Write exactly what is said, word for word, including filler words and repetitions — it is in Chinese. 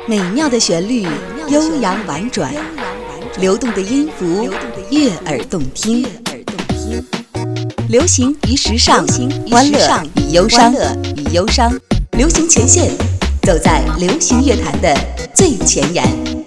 美妙的旋律，悠扬婉转，流动的音符，悦耳动听。流行与时尚，欢乐与忧伤，与忧伤，流行前线，走在流行乐坛的最前沿。